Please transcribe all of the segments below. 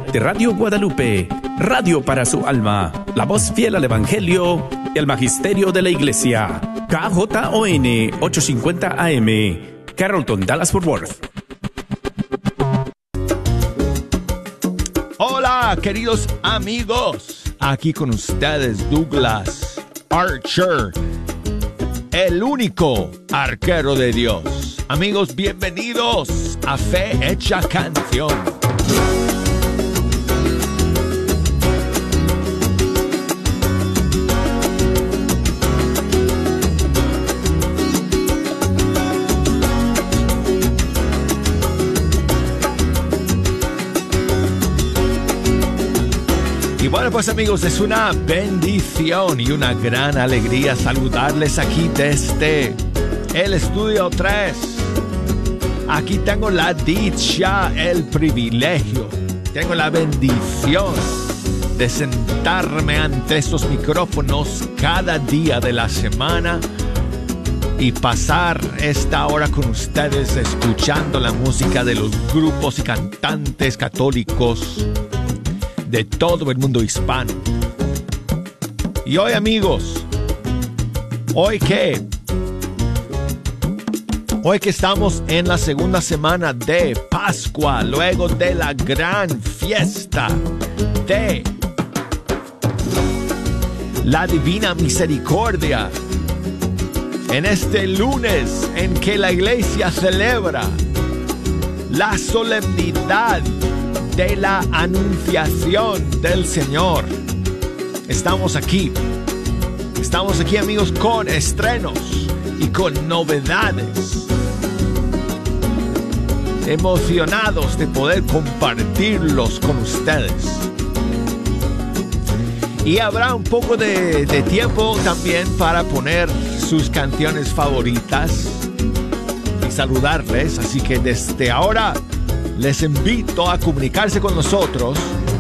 de Radio Guadalupe, radio para su alma, la voz fiel al Evangelio y al Magisterio de la Iglesia. KJON 850 AM, Carrollton, Dallas-Fort Worth. Hola, queridos amigos. Aquí con ustedes Douglas Archer, el único arquero de Dios. Amigos, bienvenidos a Fe Hecha Canción. Y bueno, pues amigos, es una bendición y una gran alegría saludarles aquí desde el Estudio 3. Aquí tengo la dicha, el privilegio, tengo la bendición de sentarme ante estos micrófonos cada día de la semana y pasar esta hora con ustedes escuchando la música de los grupos y cantantes católicos de todo el mundo hispano. Y hoy, amigos, hoy que estamos en la segunda semana de Pascua, luego de la gran fiesta de la Divina Misericordia, en este lunes en que la iglesia celebra la solemnidad de la anunciación del Señor. Estamos aquí, amigos, con estrenos y con novedades, emocionados de poder compartirlos con ustedes. Y habrá un poco de tiempo también para poner sus canciones favoritas y saludarles, así que desde ahora les invito a comunicarse con nosotros.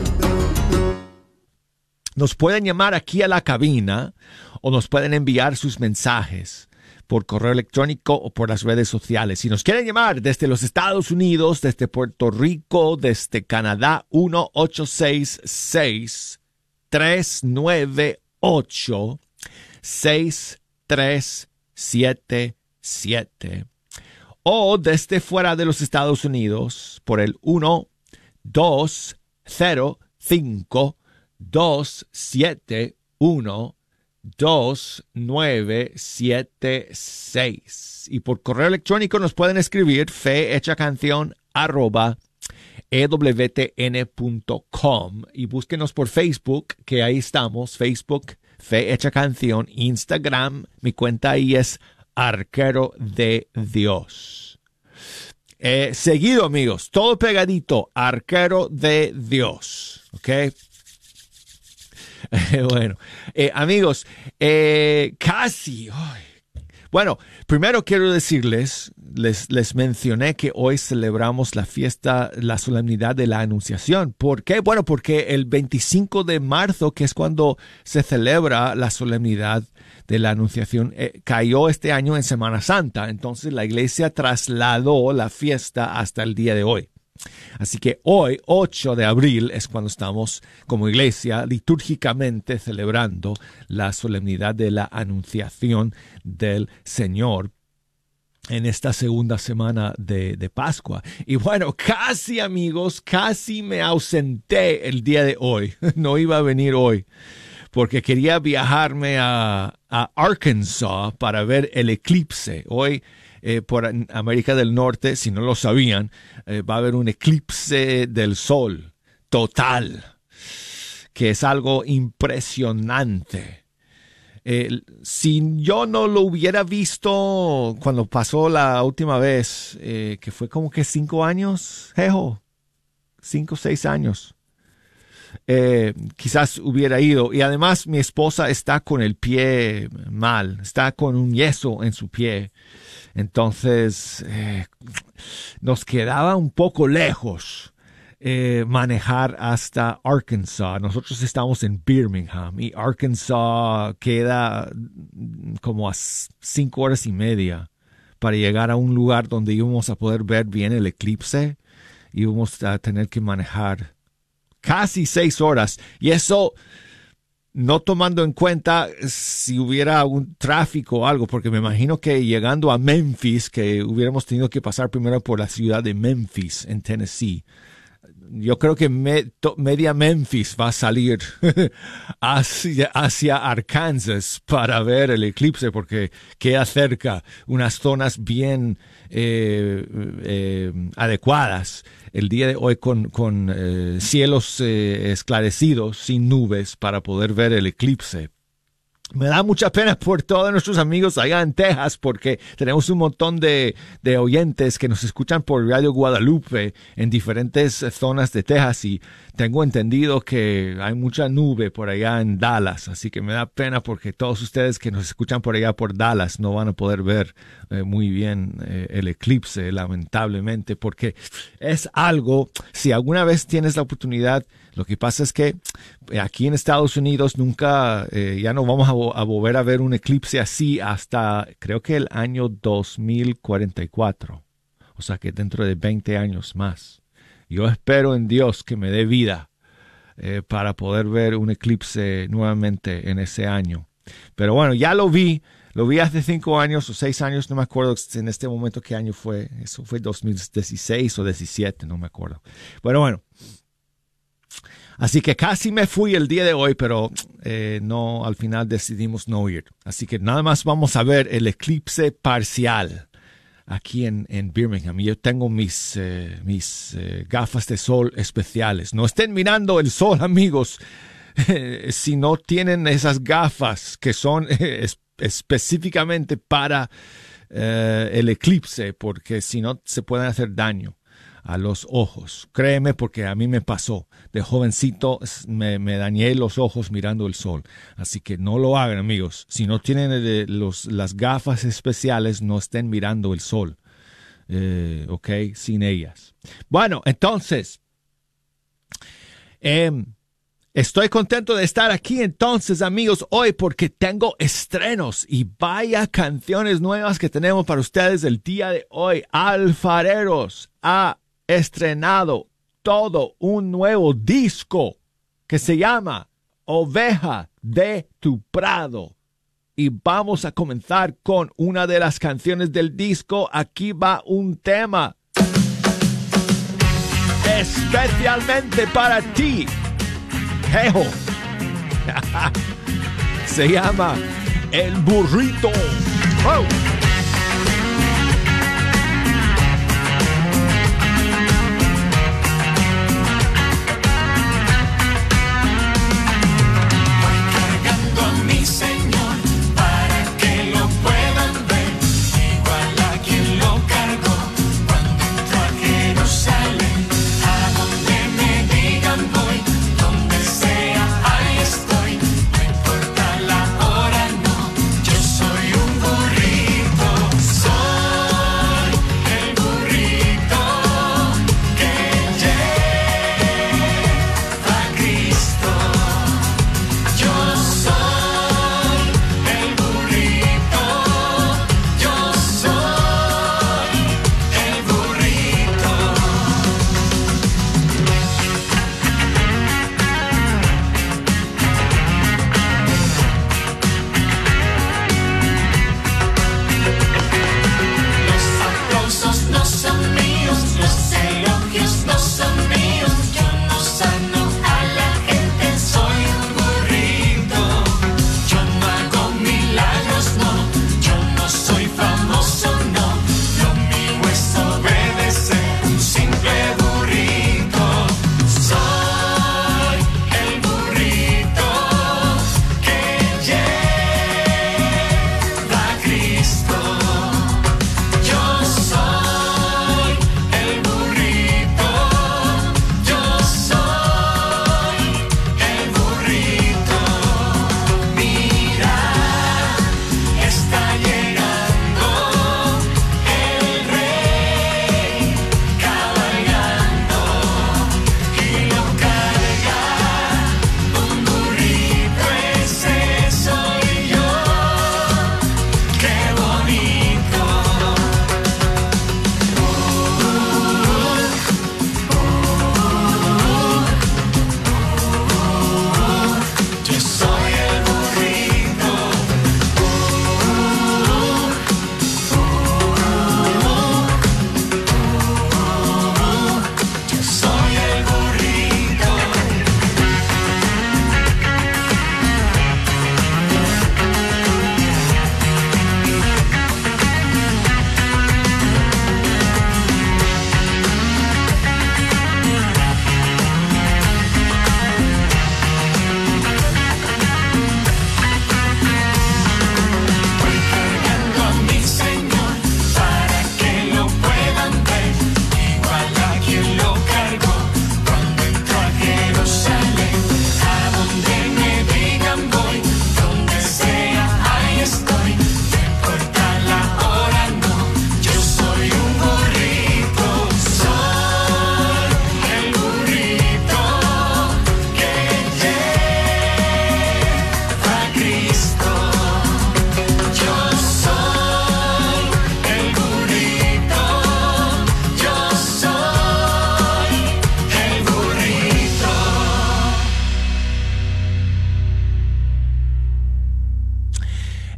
Nos pueden llamar aquí a la cabina o nos pueden enviar sus mensajes por correo electrónico o por las redes sociales. Si nos quieren llamar desde los Estados Unidos, desde Puerto Rico, desde Canadá, 1-866-398-6377. O desde fuera de los Estados Unidos por el 1-205-271-2976. Y por correo electrónico nos pueden escribir fehechacancion@ewtn.com y búsquenos por Facebook, que ahí estamos, Facebook, Fe Hecha Canción, Instagram, mi cuenta ahí es Arquero de Dios. Seguido, amigos, todo pegadito, Arquero de Dios. ¿Ok? Bueno, amigos, casi. Bueno, primero quiero decirles, les mencioné que hoy celebramos la fiesta, la solemnidad de la Anunciación. ¿Por qué? Bueno, porque el 25 de marzo, que es cuando se celebra la solemnidad de la Anunciación, cayó este año en Semana Santa. Entonces la iglesia trasladó la fiesta hasta el día de hoy. Así que hoy, 8 de abril, es cuando estamos como iglesia litúrgicamente celebrando la solemnidad de la Anunciación del Señor en esta segunda semana de Pascua. Y bueno, casi, amigos, casi me ausenté el día de hoy. No iba a venir hoy porque quería viajarme a Arkansas para ver el eclipse. Hoy por América del Norte, si no lo sabían, va a haber un eclipse del sol total, que es algo impresionante. Si yo no lo hubiera visto cuando pasó la última vez, que fue como que 5 años, 5 o 6 años, quizás hubiera ido. Y además mi esposa está con el pie mal, está con un yeso en su pie. Entonces nos quedaba un poco lejos manejar hasta Arkansas. Nosotros estamos en Birmingham y Arkansas queda como a 5 horas y media para llegar a un lugar donde íbamos a poder ver bien el eclipse. Íbamos a tener que manejar casi 6 horas. Y eso no tomando en cuenta si hubiera algún tráfico o algo, porque me imagino que llegando a Memphis, que hubiéramos tenido que pasar primero por la ciudad de Memphis, en Tennessee. Yo creo que media Memphis va a salir hacia Arkansas para ver el eclipse, porque queda cerca, unas zonas bien adecuadas el día de hoy con cielos esclarecidos, sin nubes, para poder ver el eclipse. Me da mucha pena por todos nuestros amigos allá en Texas, porque tenemos un montón de oyentes que nos escuchan por Radio Guadalupe en diferentes zonas de Texas, y tengo entendido que hay mucha nube por allá en Dallas, así que me da pena porque todos ustedes que nos escuchan por allá por Dallas no van a poder ver muy bien el eclipse, lamentablemente, porque es algo, si alguna vez tienes la oportunidad. Lo que pasa es que aquí en Estados Unidos nunca, ya no vamos a volver a ver un eclipse así hasta creo que el año 2044. O sea que dentro de 20 años más. Yo espero en Dios que me dé vida para poder ver un eclipse nuevamente en ese año. Pero bueno, ya lo vi hace 5 años o 6 años, no me acuerdo en este momento qué año fue. Eso fue 2016 o 17, no me acuerdo. Bueno. Así que casi me fui el día de hoy, pero no, al final decidimos no ir. Así que nada más vamos a ver el eclipse parcial aquí en Birmingham. Yo tengo mis gafas de sol especiales. No estén mirando el sol, amigos, si no tienen esas gafas que son específicamente para el eclipse, porque si no se pueden hacer daño a los ojos. Créeme, porque a mí me pasó. De jovencito me dañé los ojos mirando el sol. Así que no lo hagan, amigos. Si no tienen las gafas especiales, no estén mirando el sol. ¿Ok? Sin ellas. Bueno, entonces, estoy contento de estar aquí entonces, amigos, hoy, porque tengo estrenos y vaya canciones nuevas que tenemos para ustedes el día de hoy. Alfareros ha estrenado todo un nuevo disco que se llama Oveja de tu Prado. Y vamos a comenzar con una de las canciones del disco. Aquí va un tema especialmente para ti, Jejo. Se llama El Burrito. ¡Oh! Yo soy un burrito.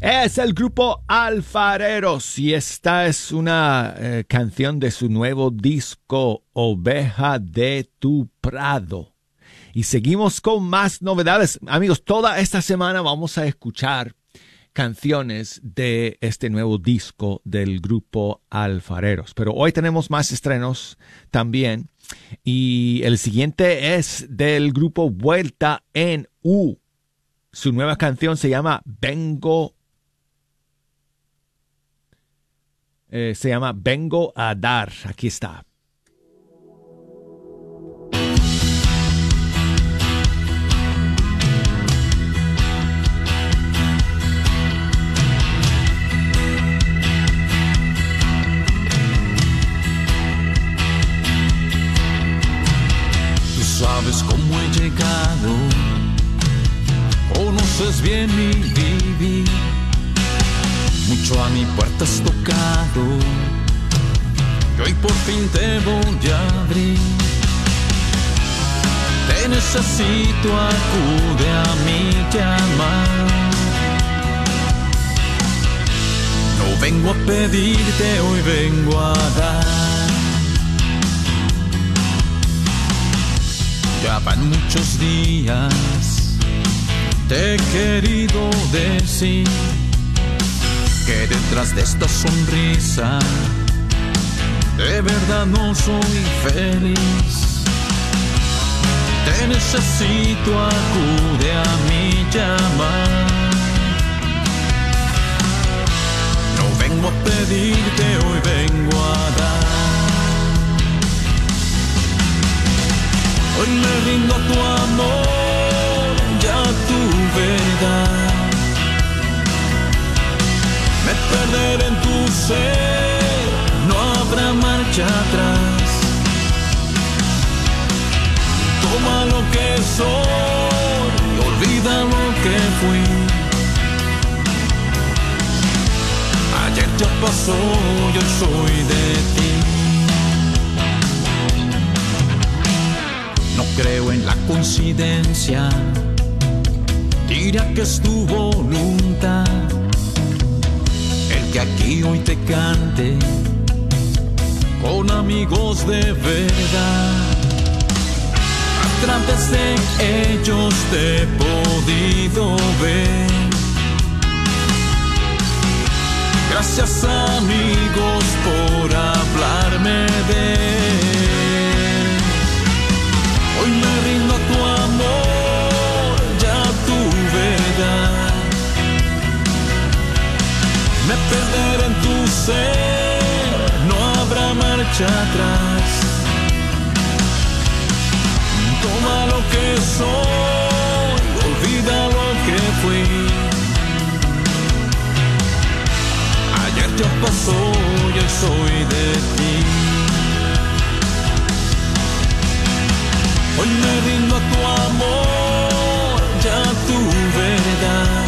Es el grupo Alfareros y esta es una canción de su nuevo disco Oveja de tu Prado. Y seguimos con más novedades. Amigos, toda esta semana vamos a escuchar canciones de este nuevo disco del grupo Alfareros. Pero hoy tenemos más estrenos también. Y el siguiente es del grupo Vuelta en U. Su nueva canción se llama Vengo a Dar. Aquí está. Tú sabes cómo he llegado, conoces bien mi vivir. Mucho a mi puerta has tocado y hoy por fin te voy a abrir. Te necesito, acude a mi llamar. No vengo a pedirte, hoy vengo a dar. Ya van muchos días, te he querido decir que detrás de esta sonrisa de verdad no soy feliz. Te necesito, acude a mi llamar. No vengo a pedirte, hoy vengo a dar. Hoy me rindo a tu amor, ya a tu verdad. Me perderé en tu ser, no habrá marcha atrás. Toma lo que soy, olvida lo que fui. Ayer ya pasó, yo soy de ti. No creo en la coincidencia, dirá que es tu voluntad que aquí hoy te cante con amigos de verdad. A través de ellos te he podido ver. Gracias amigos por hablarme de él. Hoy me rindo a tu amor, ya a tu verdad. Me perderé en tu ser, no habrá marcha atrás. Toma lo que soy, olvida lo que fui. Ayer ya pasó, yo soy de ti. Hoy me rindo a tu amor, ya a tu verdad.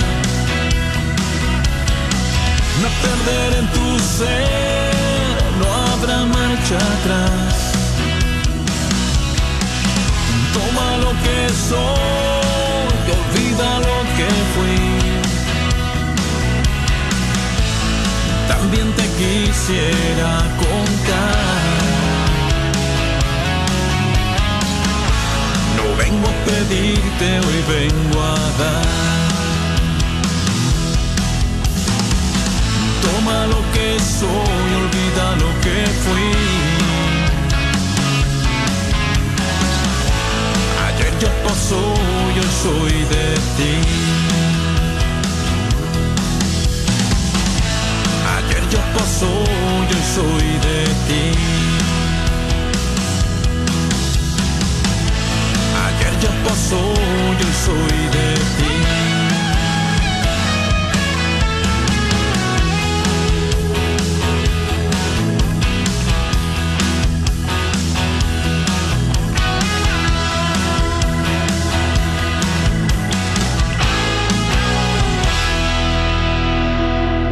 Me perderé en tu ser, no habrá marcha atrás. Toma lo que soy, olvida lo que fui. También te quisiera contar. No vengo a pedirte, hoy vengo a dar. Toma lo que soy, olvida lo que fui. Ayer ya pasó, yo soy de ti. Ayer ya pasó, yo soy de ti. Ayer ya pasó, yo soy de ti.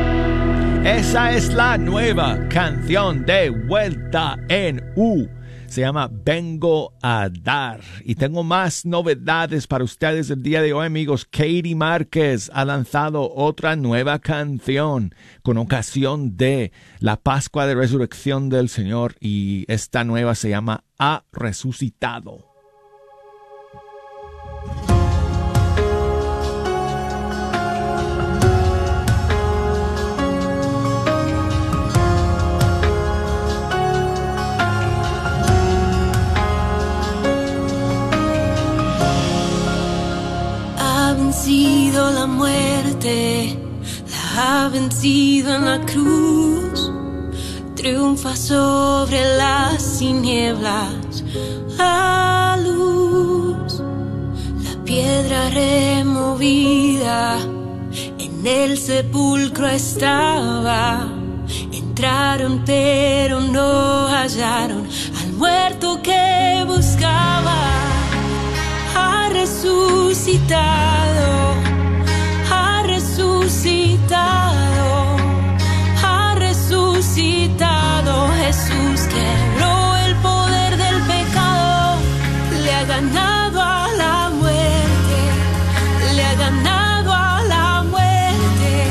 Esa es la nueva canción de Vuelta en U. Se llama Vengo a Dar. Y tengo más novedades para ustedes el día de hoy, amigos. Katie Márquez ha lanzado otra nueva canción con ocasión de la Pascua de Resurrección del Señor. Y esta nueva se llama Ha Resucitado. Ha vencido la muerte, la ha vencido en la cruz, triunfa sobre las tinieblas, la luz, la piedra removida, en el sepulcro estaba, entraron pero no hallaron al muerto que buscaba. Ha resucitado, ha resucitado, ha resucitado. Jesús quebró el poder del pecado, le ha ganado a la muerte, le ha ganado a la muerte.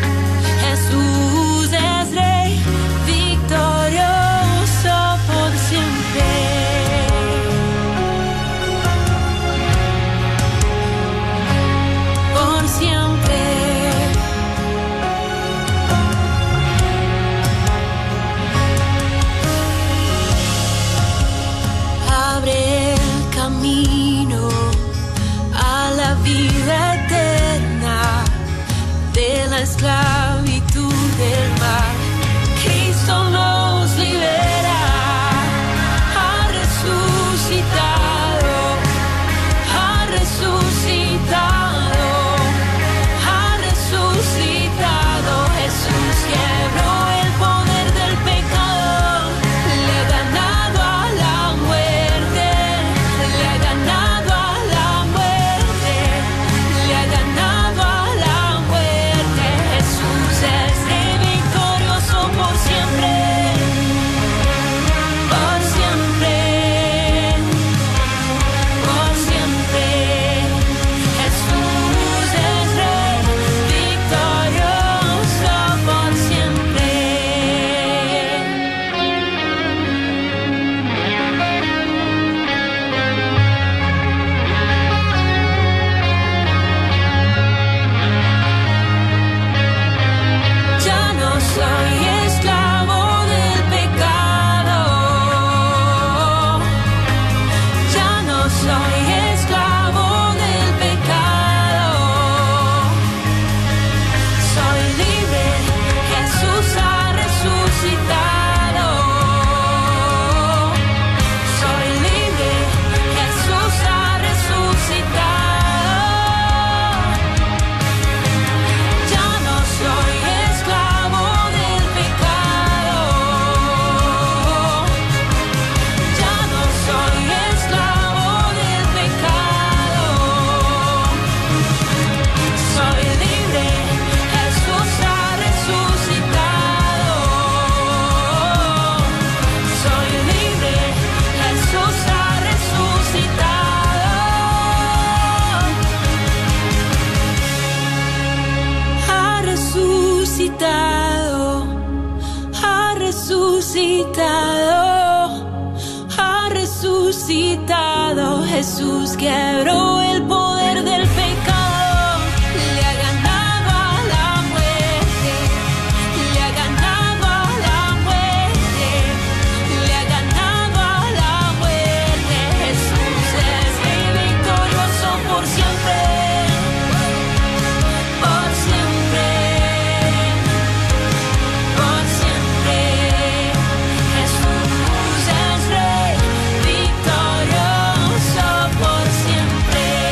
Jesús es Rey, victorioso por siempre. Camino a la vida eterna de la esclavitud del mal. Cristo nos libera, ha resucitado, ha resucitado, ha resucitado. Jesús quebró el poder del pecado, le ha ganado a la muerte. Le ha ganado a la muerte, le ha ganado a la muerte. Jesús es Rey victorioso por siempre, por siempre, por siempre. Jesús es Rey victorioso por siempre. Ya no soy esclavo del pecado, ya no soy esclavo del pecado, soy libre, Jesús ha resucitado, soy libre, Jesús ha resucitado. Ya no soy esclavo del pecado, ya no soy esclavo del pecado, soy libre, Jesús ha resucitado, soy libre, Jesús ha resucitado. Ha resucitado, ha resucitado, ha resucitado. Jesús quebró el poder del pecado, le ha ganado a la muerte, le ha ganado a la muerte, le ha ganado a la muerte. Jesús es Rey victorioso por siempre, por siempre, por siempre. Jesús es Rey victorioso por siempre.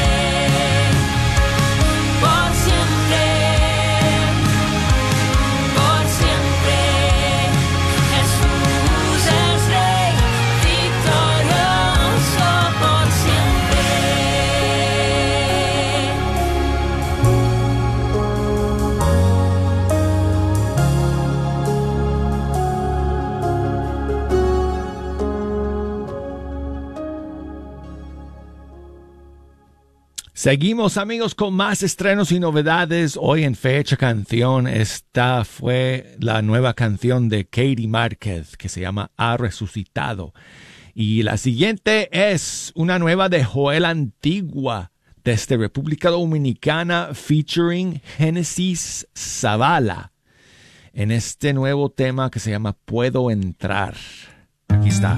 Seguimos, amigos, con más estrenos y novedades. Hoy en Fecha Canción, esta fue la nueva canción de Katie Márquez que se llama Ha Resucitado. Y la siguiente es una nueva de Joel Antigua desde República Dominicana featuring Génesis Zavala en este nuevo tema que se llama Puedo Entrar. Aquí está.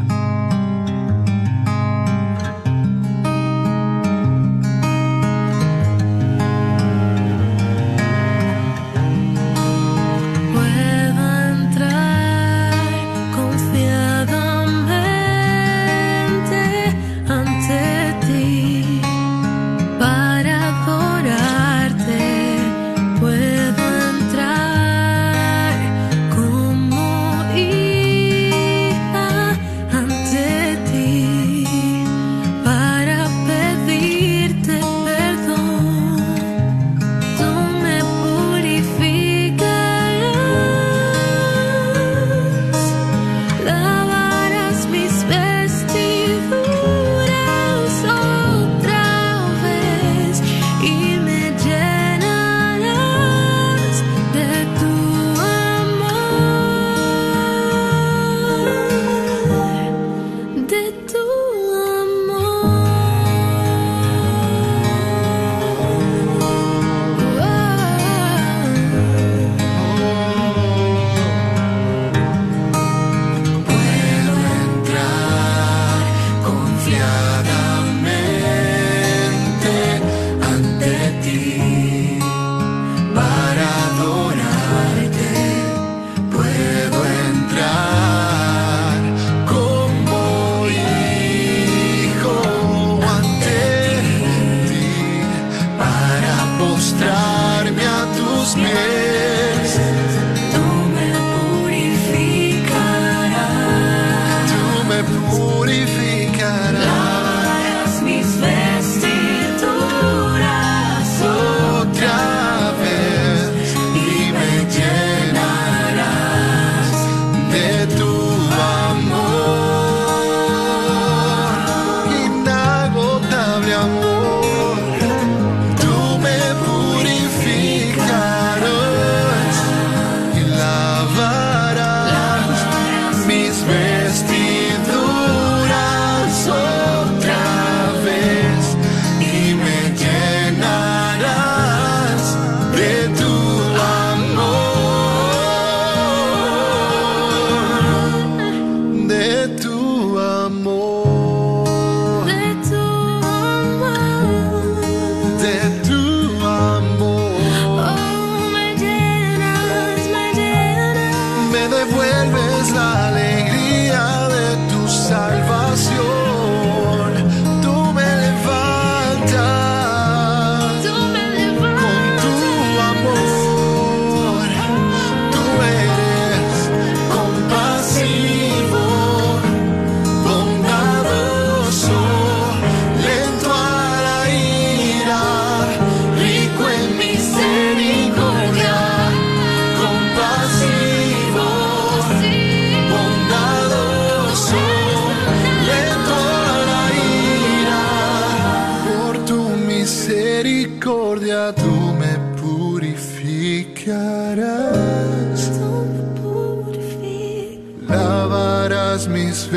Mis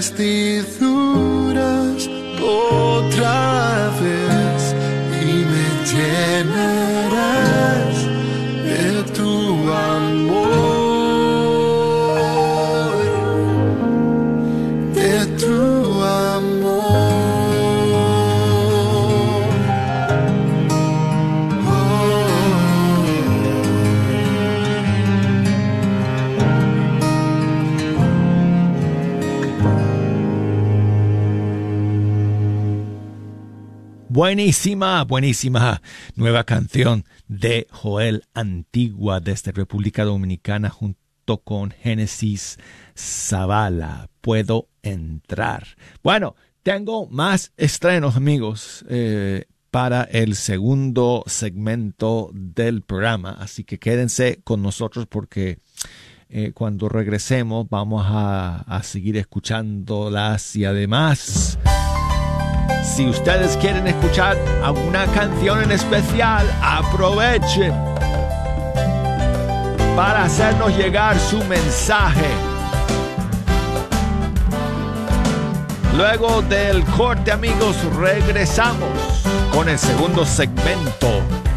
vestiduras otra vez y me llenarás de tu amor, de tu amor. Buenísima nueva canción de Joel Antigua desde República Dominicana junto con Génesis Zavala. Puedo entrar. Bueno, tengo más estrenos, amigos, para el segundo segmento del programa. Así que quédense con nosotros porque cuando regresemos vamos a seguir escuchándolas y además Si ustedes quieren escuchar alguna canción en especial, aprovechen para hacernos llegar su mensaje. Luego del corte, amigos, regresamos con el segundo segmento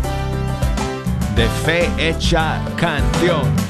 de Fe Hecha Canción.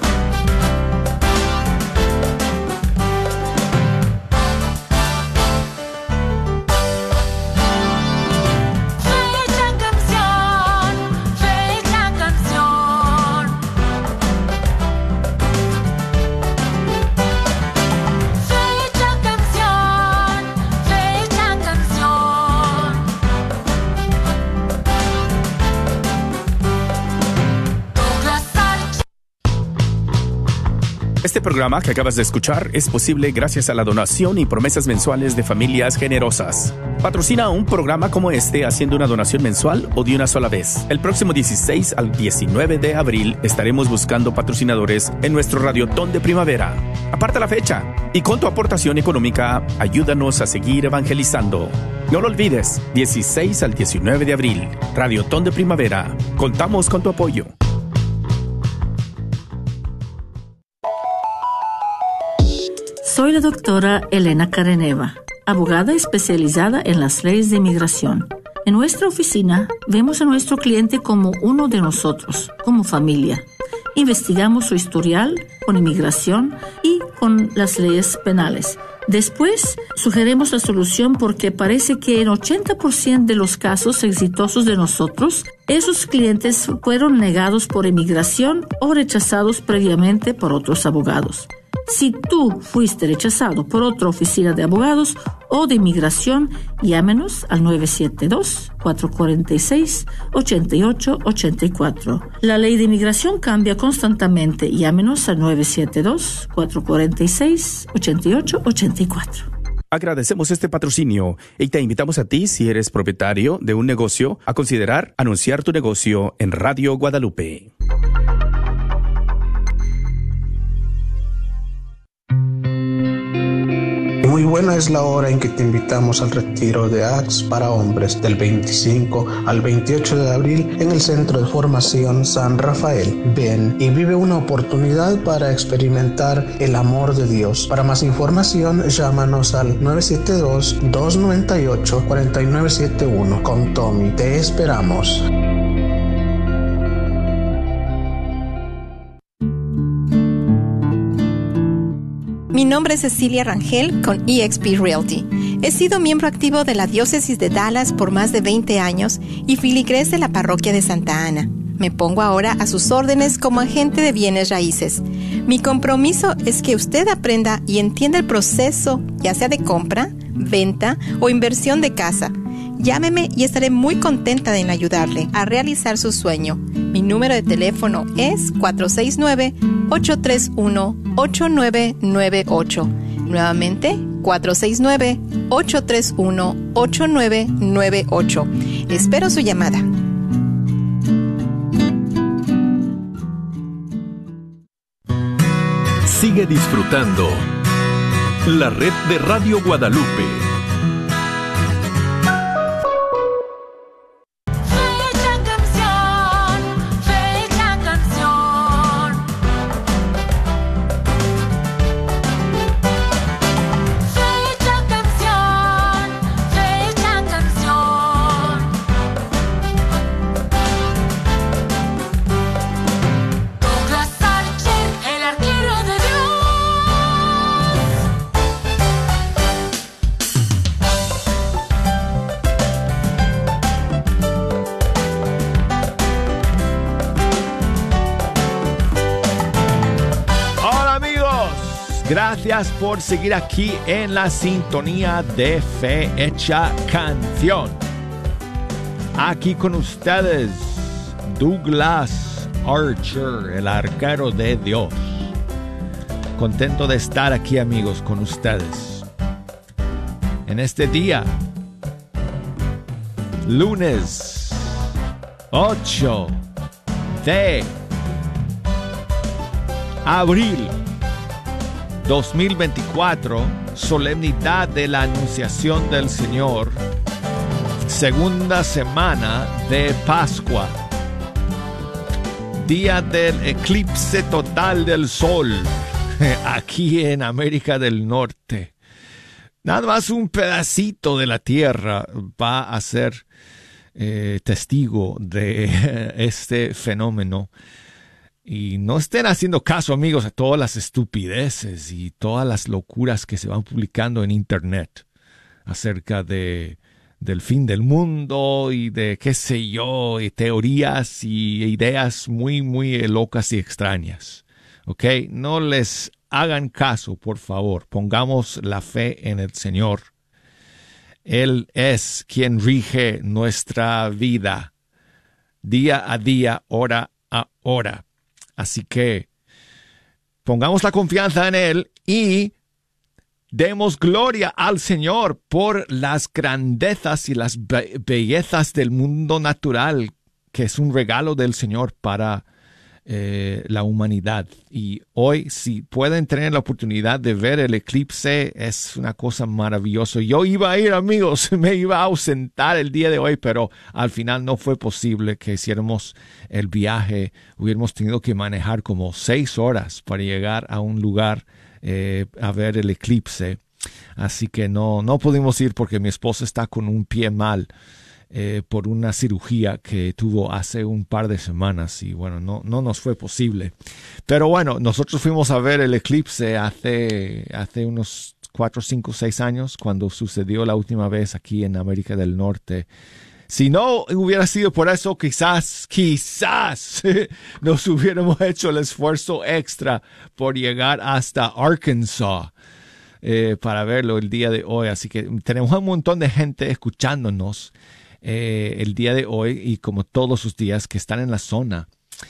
Este programa que acabas de escuchar es posible gracias a la donación y promesas mensuales de familias generosas. Patrocina un programa como este haciendo una donación mensual o de una sola vez. El próximo 16 al 19 de abril estaremos buscando patrocinadores en nuestro Radiotón de Primavera. Aparta la fecha y con tu aportación económica ayúdanos a seguir evangelizando. No lo olvides, 16 al 19 de abril, Radiotón de Primavera. Contamos con tu apoyo. Soy la doctora Elena Careneva, abogada especializada en las leyes de inmigración. En nuestra oficina vemos a nuestro cliente como uno de nosotros, como familia. Investigamos su historial con inmigración y con las leyes penales. Después, sugerimos la solución porque parece que en 80% de los casos exitosos de nosotros, esos clientes fueron negados por inmigración o rechazados previamente por otros abogados. Si tú fuiste rechazado por otra oficina de abogados o de inmigración, llámenos al 972-446-8884. La ley de inmigración cambia constantemente. Llámenos al 972-446-8884. Agradecemos este patrocinio y te invitamos a ti, si eres propietario de un negocio, a considerar anunciar tu negocio en Radio Guadalupe. Muy buena es la hora en que te invitamos al retiro de ACTS para hombres del 25 al 28 de abril en el Centro de Formación San Rafael. Ven y vive una oportunidad para experimentar el amor de Dios. Para más información, llámanos al 972-298-4971 con Tommy. Te esperamos. Mi nombre es Cecilia Rangel con eXp Realty. He sido miembro activo de la Diócesis de Dallas por más de 20 años y filigrés de la Parroquia de Santa Ana. Me pongo ahora a sus órdenes como agente de bienes raíces. Mi compromiso es que usted aprenda y entienda el proceso, ya sea de compra, venta o inversión de casa. Llámeme y estaré muy contenta en ayudarle a realizar su sueño. Mi número de teléfono es 469-831-8998. Nuevamente, 469-831-8998. Espero su llamada. Sigue disfrutando la red de Radio Guadalupe. Gracias por seguir aquí en la sintonía de Fe Hecha Canción. Aquí con ustedes, Douglas Archer, el arquero de Dios. Contento de estar aquí, amigos, con ustedes. En este día, lunes 8 de abril 2024, solemnidad de la Anunciación del Señor, segunda semana de Pascua, día del eclipse total del sol aquí en América del Norte. Nada más un pedacito de la tierra va a ser testigo de este fenómeno. Y no estén haciendo caso, amigos, a todas las estupideces y todas las locuras que se van publicando en internet acerca del fin del mundo y de qué sé yo, y teorías y ideas muy, muy locas y extrañas. ¿Ok? No les hagan caso, por favor. Pongamos la fe en el Señor. Él es quien rige nuestra vida día a día, hora a hora. Así que pongamos la confianza en Él y demos gloria al Señor por las grandezas y las bellezas del mundo natural, que es un regalo del Señor para la humanidad. Y hoy, si pueden tener la oportunidad de ver el eclipse, es una cosa maravillosa. Yo iba a ir, amigos, me iba a ausentar el día de hoy, pero al final no fue posible que hiciéramos el viaje. Hubiéramos tenido que manejar como 6 horas para llegar a un lugar a ver el eclipse. Así que no pudimos ir porque mi esposa está con un pie mal por una cirugía que tuvo hace un par de semanas y bueno, no nos fue posible. Pero bueno, nosotros fuimos a ver el eclipse hace unos 4, 5, 6 años cuando sucedió la última vez aquí en América del Norte. Si no hubiera sido por eso, quizás nos hubiéramos hecho el esfuerzo extra por llegar hasta Arkansas para verlo el día de hoy. Así que tenemos un montón de gente escuchándonos el día de hoy y como todos los días que están en la zona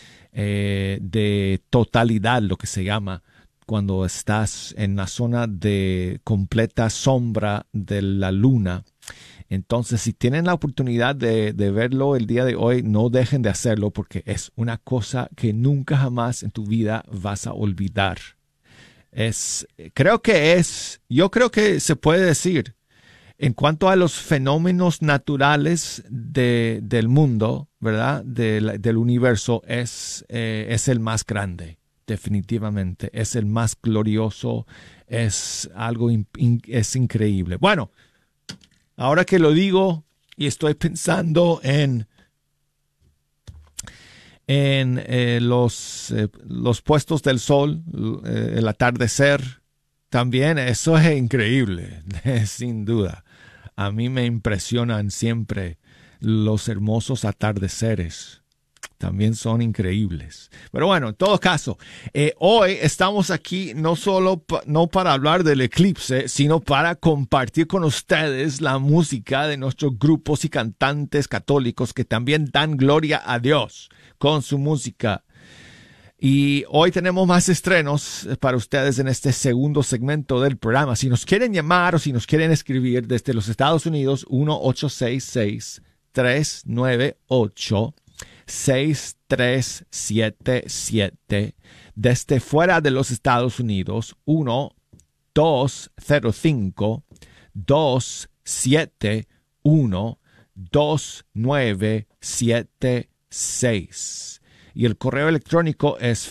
de totalidad, lo que se llama, cuando estás en la zona de completa sombra de la luna. Entonces, si tienen la oportunidad de verlo el día de hoy, no dejen de hacerlo porque es una cosa que nunca jamás en tu vida vas a olvidar. Yo creo que se puede decir, en cuanto a los fenómenos naturales del mundo, ¿verdad? Del universo, es el más grande, definitivamente. Es el más glorioso, es algo es increíble. Bueno, ahora que lo digo y estoy pensando en los puestos del sol, el atardecer, también eso es increíble, sin duda. A mí me impresionan siempre los hermosos atardeceres. También son increíbles. Pero bueno, en todo caso, hoy estamos aquí no para hablar del eclipse, sino para compartir con ustedes la música de nuestros grupos y cantantes católicos que también dan gloria a Dios con su música. Y hoy tenemos más estrenos para ustedes en este segundo segmento del programa. Si nos quieren llamar o si nos quieren escribir desde los Estados Unidos, 1-866-398-6377. Desde fuera de los Estados Unidos, 1-205-271-2976. Y el correo electrónico es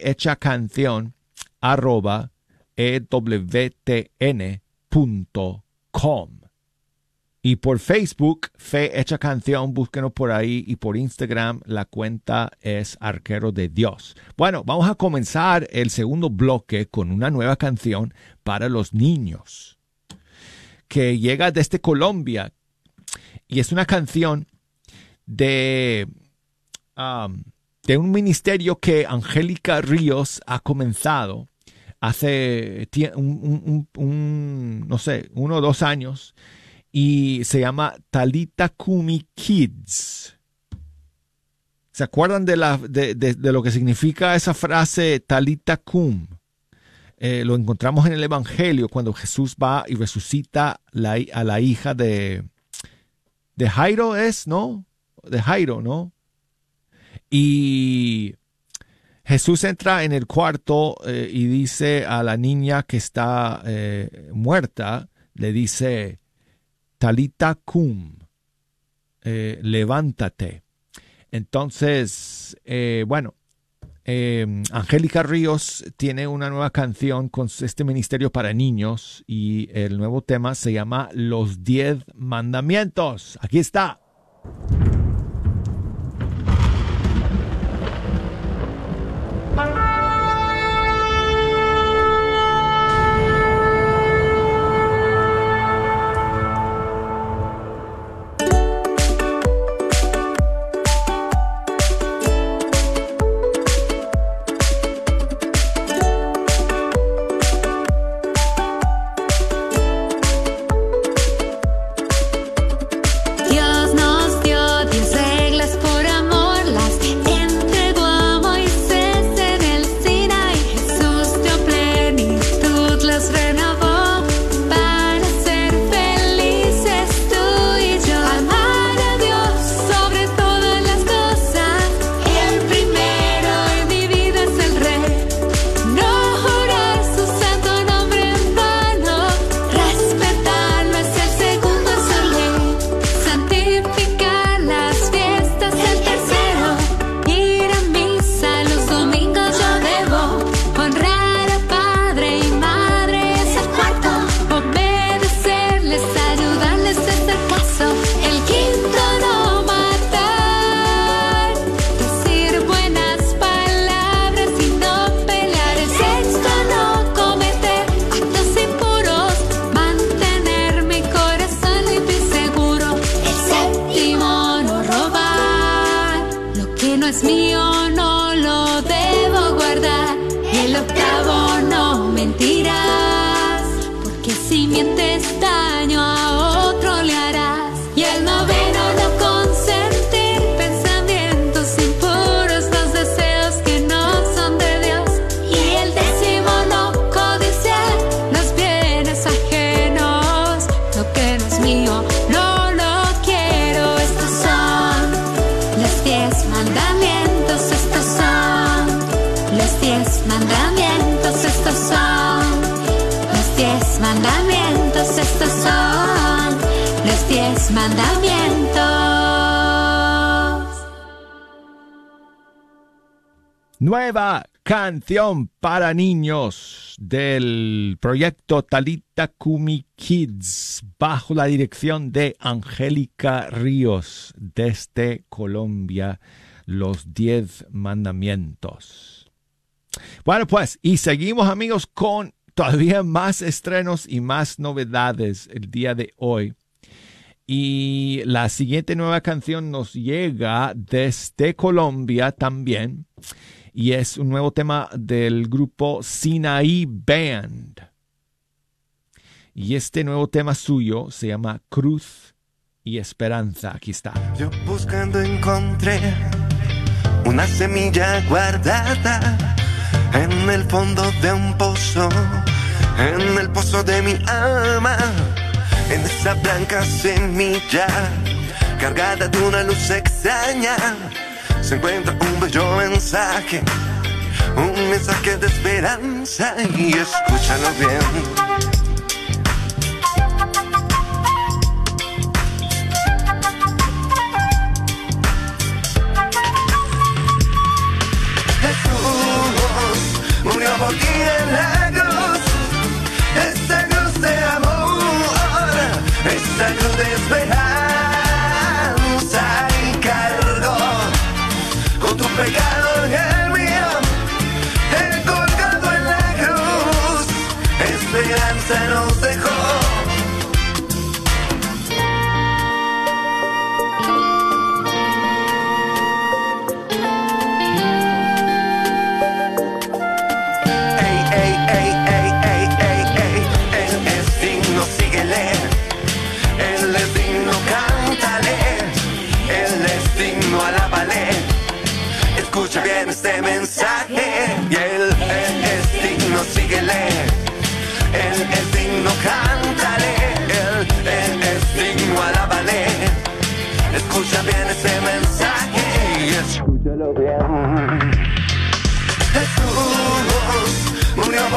fehechacancion@ewtn.com. Y por Facebook, Fe Hecha Canción, búsquenos por ahí. Y por Instagram, la cuenta es Arquero de Dios. Bueno, vamos a comenzar el segundo bloque con una nueva canción para los niños, que llega desde Colombia. Y es una canción de un ministerio que Angélica Ríos ha comenzado hace 1 o 2 años y se llama Talita Kumi Kids. ¿Se acuerdan de lo que significa esa frase Talita Kum? Lo encontramos en el Evangelio cuando Jesús va y resucita a la hija de Jairo, ¿no? De Jairo, ¿no? Y Jesús entra en el cuarto y dice a la niña que está muerta, le dice, Talita cum, levántate. Entonces, Angélica Ríos tiene una nueva canción con este ministerio para niños y el nuevo tema se llama Los 10 Mandamientos. Aquí está. Dios nos dio 10 reglas por amor, las entregó a Moisés en el Sinaí. Jesús dio plenitud, las renovó para ser felices tú y yo. Amar a Dios sobre todas las cosas, el primero en mi vida es el Rey. No jurar su santo nombre en vano, respetarlo es el segundo en su ley. Santificar las fiestas el tercero, ir a misa los domingos yo debo. Honrar a padre y madre es el cuarto, obedecerles, ayudarles es el caso. El quinto no matar, decir buenas palabras y no pelear. El sexto no cometer actos impuros, mantener mi corazón limpio y seguro. El séptimo no robar, lo que no es mío no lo debo guardar. Y el octavo no mentirás, porque si mientes daño a otro le harás. Y el noveno no consentir pensamientos impuros, los deseos que no son de Dios. Y el décimo no codiciar los bienes ajenos, lo que no es mío no lo quiero. Estos son los 10 mandamientos, estos son los 10 mandamientos, estos son los 10 mandamientos, estos son los 10 mandamientos. Nueva canción para niños del proyecto Talita Kumi Kids bajo la dirección de Angélica Ríos desde Colombia, Los 10 Mandamientos. Bueno, pues, y seguimos, amigos, con todavía más estrenos y más novedades el día de hoy. Y la siguiente nueva canción nos llega desde Colombia también. Y es un nuevo tema del grupo Sinaí Band. Y este nuevo tema suyo se llama Cruz y Esperanza. Aquí está. Yo buscando encontré una semilla guardada en el fondo de un pozo, en el pozo de mi alma. En esa blanca semilla, cargada de una luz extraña, se encuentra un bello mensaje, un mensaje de esperanza. Y escúchalo bien. Murió por ti en la cruz, esta cruz de amor, esta cruz de esperanza, y cargó con tu pecado y el mío, el colgado en la cruz, esperanza nos dejó. Escucha bien este mensaje y él es digno, síguele. Él es digno, cántale. Él es digno, alábale. Escucha bien este mensaje y escúchalo bien.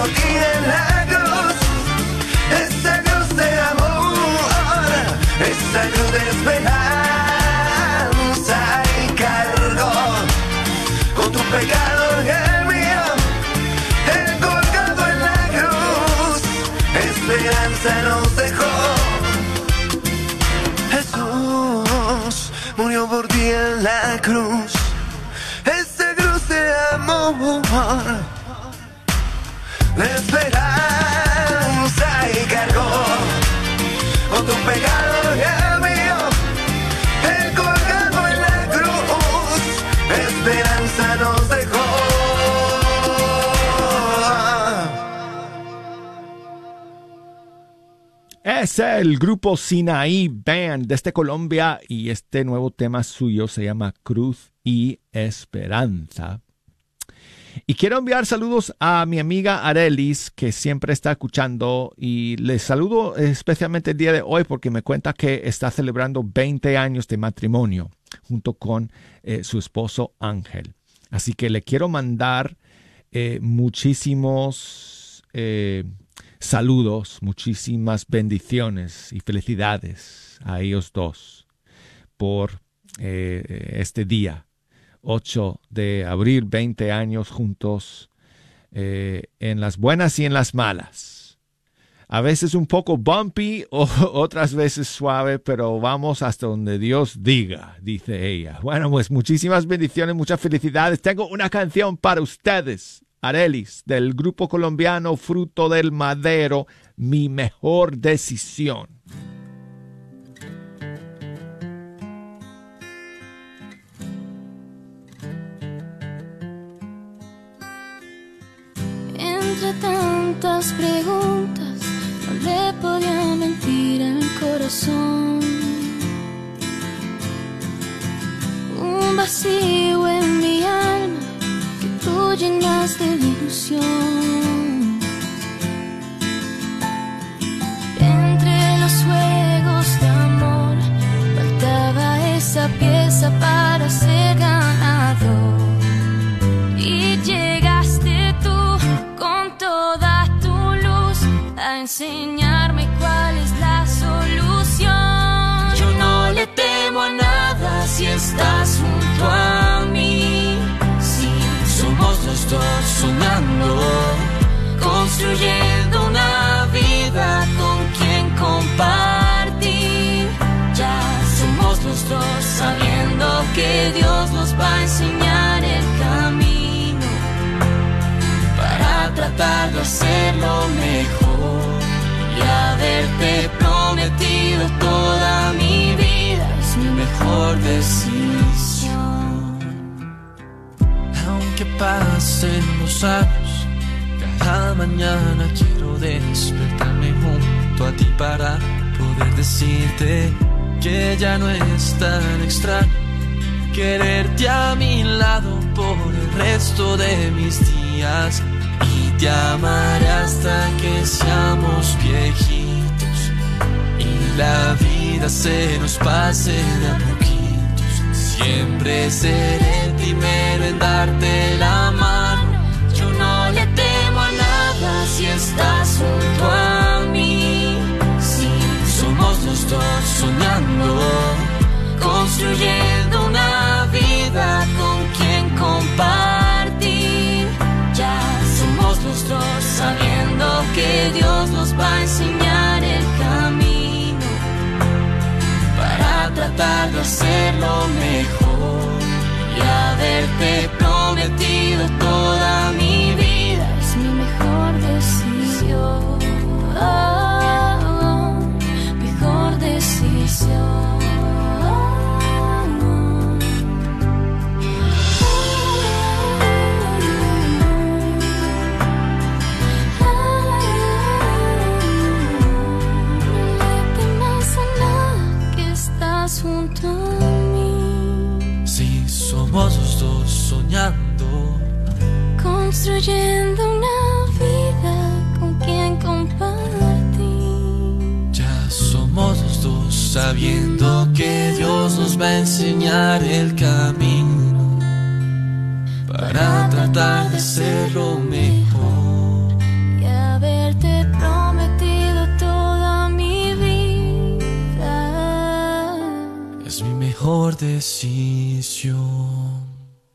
ti en la cruz, esa cruz de amor, esa cruz de esperanza y cargó con tu pecado y el mío, el colgado en la cruz, esperanza nos dejó. Jesús murió por ti en la cruz, esa cruz de amor, de esperanza y cargó con tu pecado y el mío, el colgado en la cruz, esperanza nos dejó. Es el grupo Sinaí Band desde Colombia y este nuevo tema suyo se llama Cruz y Esperanza. Y quiero enviar saludos a mi amiga Arelis, que siempre está escuchando, y les saludo especialmente el día de hoy porque me cuenta que está celebrando 20 años de matrimonio junto con su esposo Ángel. Así que le quiero mandar muchísimos saludos, muchísimas bendiciones y felicidades a ellos dos por este día. 8 de abril, 20 años juntos, en las buenas y en las malas. A veces un poco bumpy, otras veces suave, pero vamos hasta donde Dios diga, dice ella. Bueno, pues muchísimas bendiciones, muchas felicidades. Tengo una canción para ustedes, Arelis, del grupo colombiano Fruto del Madero, Mi Mejor Decisión. Entre tantas preguntas, no le podía mentir al corazón. Un vacío en mi alma que tú llenaste de ilusión. Entre los juegos de amor faltaba esa pieza para ser ganador. Y llegaste tú con toda tu luz a enseñarme cuál es la solución. Yo no le temo a nada si estás junto a mí. Si somos los dos soñando, construyendo una vida con quien compartir. Ya somos los dos sabiendo que Dios nos va a enseñar el camino para tratar de hacerlo mejor. Y haberte prometido toda mi vida es mi mejor decisión. Aunque pasen los años, cada mañana quiero despertarme junto a ti para poder decirte que ya no es tan extraño quererte a mi lado por el resto de mis días. Y te amaré hasta que seamos viejitos y la vida se nos pase de a poquitos. Siempre seré el primero en darte la mano. Yo no le temo a nada si estás junto a mí. Si somos los dos soñando, construyendo una vida con quien compartir. Ya somos los dos sabiendo que Dios nos va a enseñar el camino para tratar de hacerlo mejor. Y haberte prometido toda mi vida es mi mejor decisión. Mejor decisión. Junto a mí. Si somos los dos soñando, construyendo una vida con quien compartir. Ya somos los dos sabiendo que Dios nos va a enseñar el camino para tratar de hacerlo mejor. Y mejor decisión.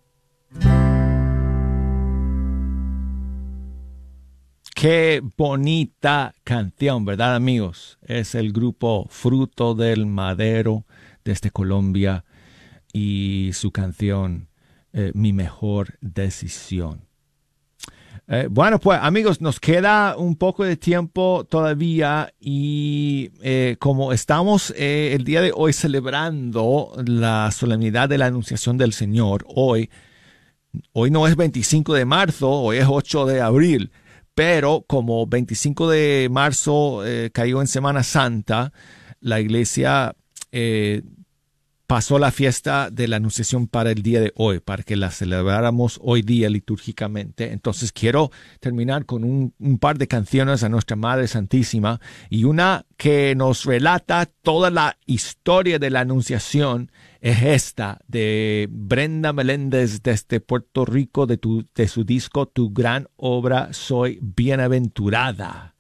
Qué bonita canción, ¿verdad, amigos? Es el grupo Fruto del Madero desde Colombia y su canción Mi Mejor Decisión. Bueno, pues amigos, nos queda un poco de tiempo todavía y como estamos el día de hoy celebrando la solemnidad de la Anunciación del Señor, hoy no es 25 de marzo, hoy es 8 de abril. Pero como 25 de marzo cayó en Semana Santa, la iglesia pasó la fiesta de la Anunciación para el día de hoy, para que la celebráramos hoy día litúrgicamente. Entonces quiero terminar con un par de canciones a Nuestra Madre Santísima y una que nos relata toda la historia de la Anunciación es esta de Brenda Meléndez desde Puerto Rico de su disco Tu Gran Obra Soy Bienaventurada.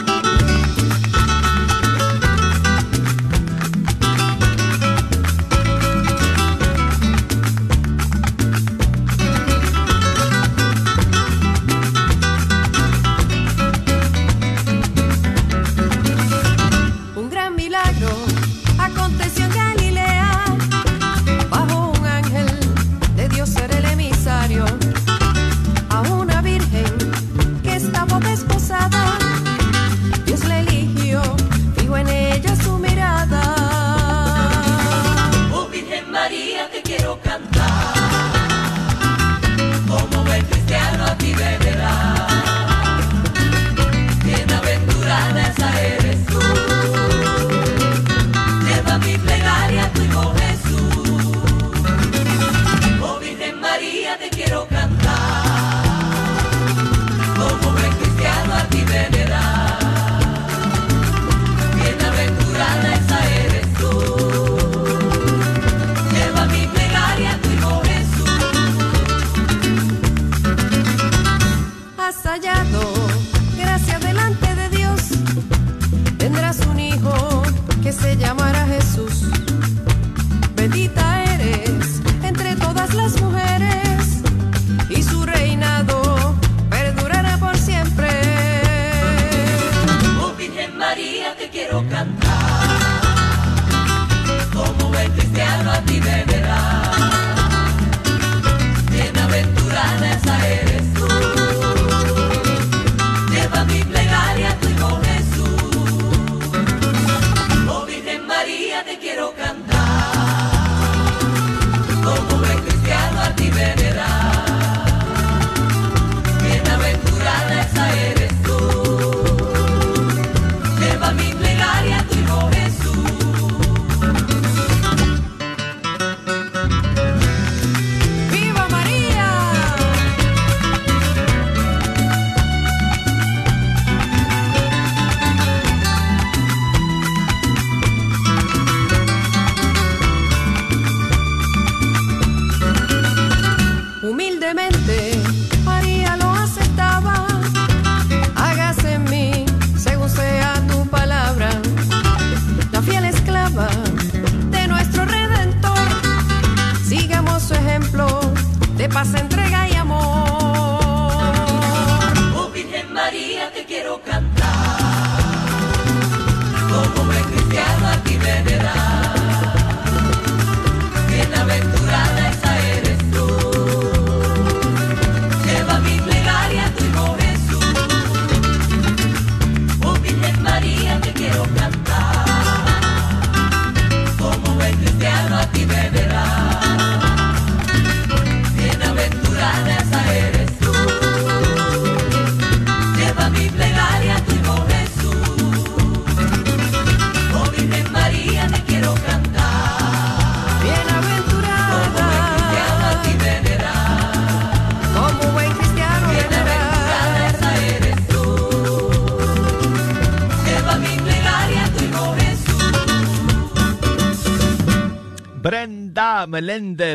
Brenda Meléndez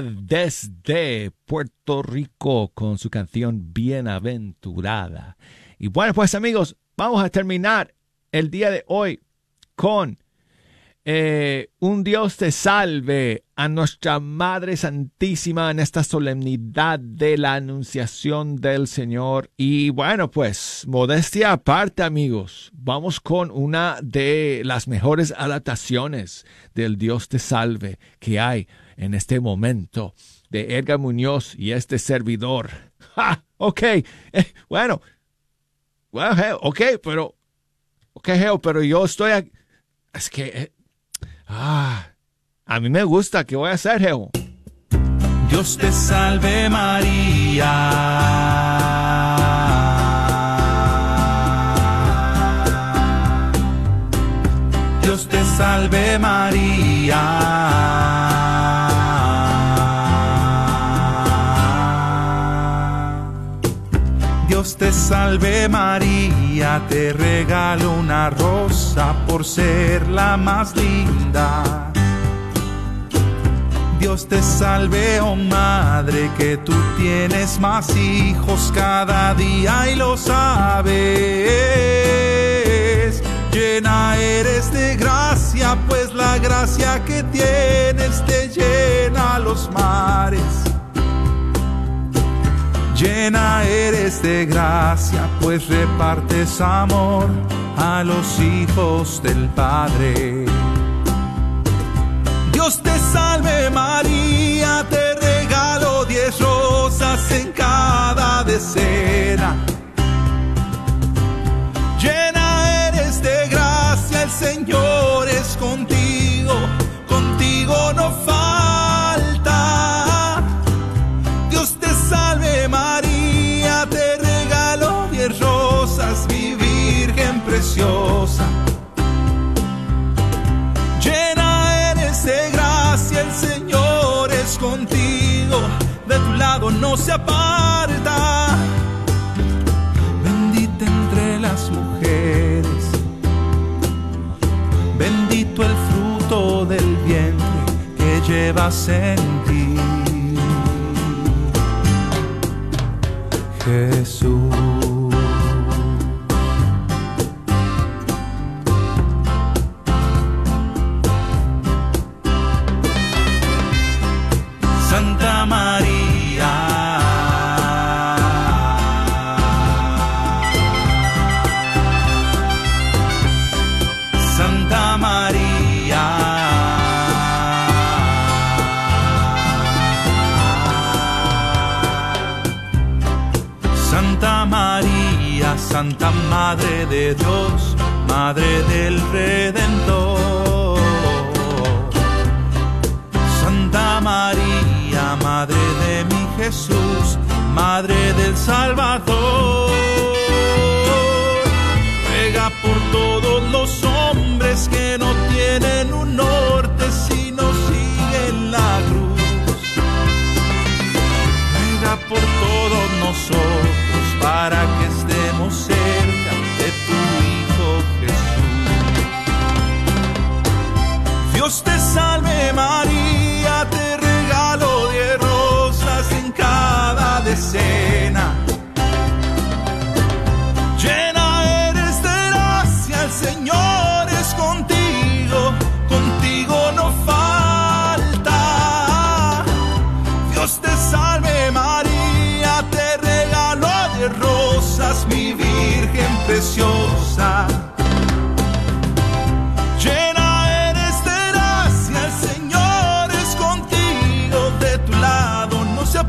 desde Puerto Rico con su canción Bienaventurada. Y bueno, pues amigos, vamos a terminar el día de hoy con Un Dios te salve a nuestra Madre Santísima en esta solemnidad de la Anunciación del Señor. Y bueno, pues, modestia aparte, amigos, vamos con una de las mejores adaptaciones del Dios te salve que hay en este momento, de Edgar Muñoz y este servidor. ¡Ja! Ok, bueno, ok, pero yo estoy aquí. Es que... a mí me gusta. ¿Qué voy a hacer, Geo? Dios te salve María. Dios te salve María. Dios te salve María, te regalo una rosa por ser la más linda. Dios te salve, oh madre, que tú tienes más hijos cada día y lo sabes. Llena eres de gracia, pues la gracia que tienes te llena los mares. Llena eres de gracia, pues repartes amor a los hijos del Padre. Dios te salve María, te regalo 10 rosas en cada decena. Llena eres de gracia, el Señor es contigo, contigo no falta. Dios te salve María, te regalo 10 rosas, mi Virgen preciosa. Llena eres de gracia, el Señor es contigo, de tu lado no se aparta. Bendita entre las mujeres, bendito el fruto del vientre que llevas en ti. Jesús. Santa María, Santa María, Santa María, Santa Madre de Dios, Madre del Redentor. Santa María, Madre de mi Jesús, Madre del Salvador. Ruega por todos los hombres que no tienen un norte sino siguen la cruz. Ruega por todos nosotros para que estemos cerca de tu Hijo Jesús. Dios te salve María, te regalo 10 rosas en cada decena. Llena eres de gracia, el Señor es contigo, contigo no falta. Dios te salve María, te regalo 10 rosas, mi Virgen preciosa. Llena eres de gracia, el Señor es contigo, de tu lado no se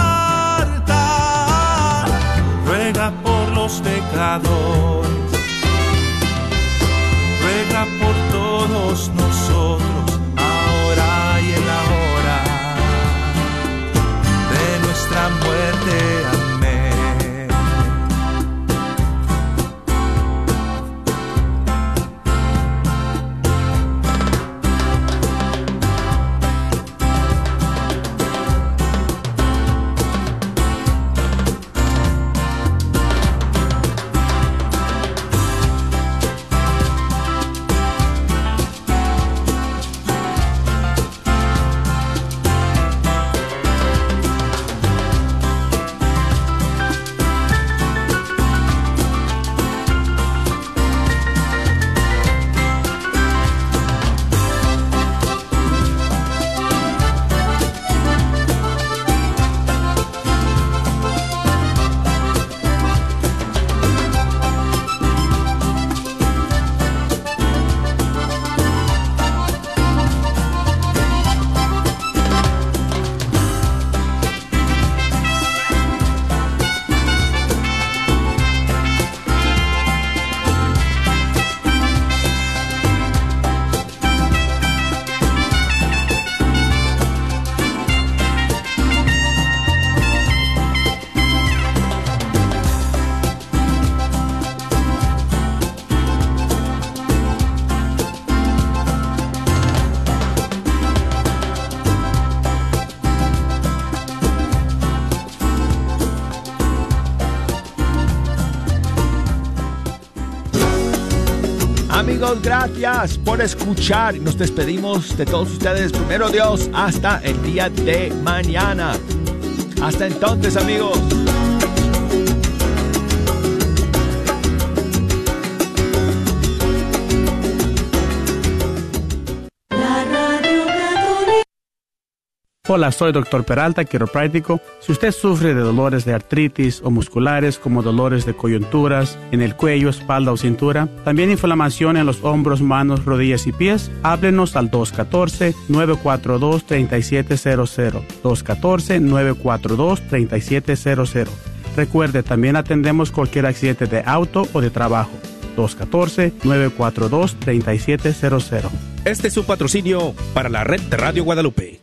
aparta. Ruega por los pecadores, ruega por todos nosotros, ahora y en la hora de nuestra muerte. Amén. amigos, gracias por escuchar. Nos despedimos de todos ustedes. Primero Dios, hasta el día de mañana. Hasta entonces, amigos. Hola, soy Dr. Peralta, quiropráctico. Si usted sufre de dolores de artritis o musculares como dolores de coyunturas en el cuello, espalda o cintura, también inflamación en los hombros, manos, rodillas y pies, háblenos al 214-942-3700. 214-942-3700. Recuerde, también atendemos cualquier accidente de auto o de trabajo. 214-942-3700. Este es su patrocinio para la red de Radio Guadalupe.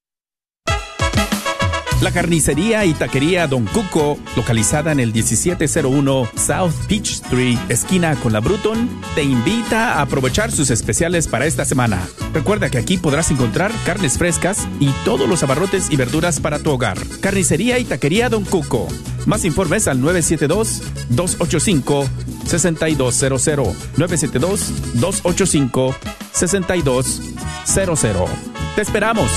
La carnicería y taquería Don Cuco, localizada en el 1701 South Peach Street, esquina con la Bruton, te invita a aprovechar sus especiales para esta semana. Recuerda que aquí podrás encontrar carnes frescas y todos los abarrotes y verduras para tu hogar. Carnicería y taquería Don Cuco. Más informes al 972-285-6200. 972-285-6200. ¡Te esperamos!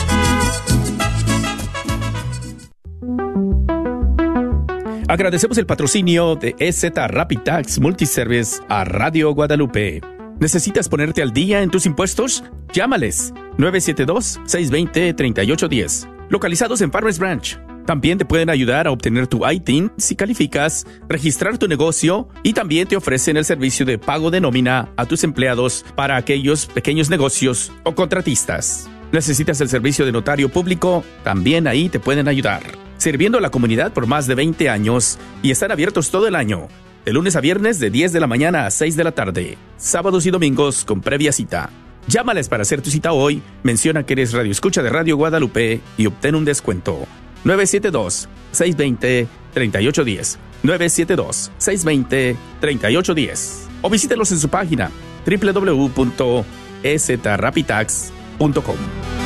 Agradecemos el patrocinio de EZ Rapid Tax Multiservice a Radio Guadalupe. ¿Necesitas ponerte al día en tus impuestos? Llámales 972-620-3810. Localizados en Farmers Branch. También te pueden ayudar a obtener tu ITIN si calificas, registrar tu negocio y también te ofrecen el servicio de pago de nómina a tus empleados para aquellos pequeños negocios o contratistas. ¿Necesitas el servicio de notario público? También ahí te pueden ayudar. Sirviendo a la comunidad por más de 20 años y están abiertos todo el año. De lunes a viernes de 10 de la mañana a 6 de la tarde. Sábados y domingos con previa cita. Llámales para hacer tu cita hoy, menciona que eres radioescucha de Radio Guadalupe y obtén un descuento. 972-620-3810. 972-620-3810. O visítelos en su página www.ezrapitax.com.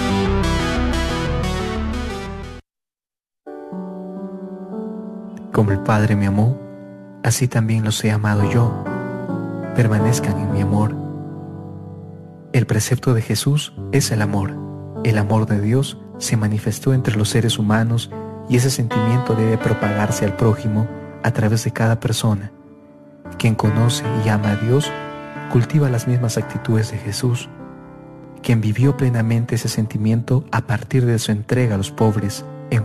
Como el Padre me amó, así también los he amado yo. Permanezcan en mi amor. El precepto de Jesús es el amor. El amor de Dios se manifestó entre los seres humanos y ese sentimiento debe propagarse al prójimo a través de cada persona. Quien conoce y ama a Dios cultiva las mismas actitudes de Jesús. Quien vivió plenamente ese sentimiento a partir de su entrega a los pobres,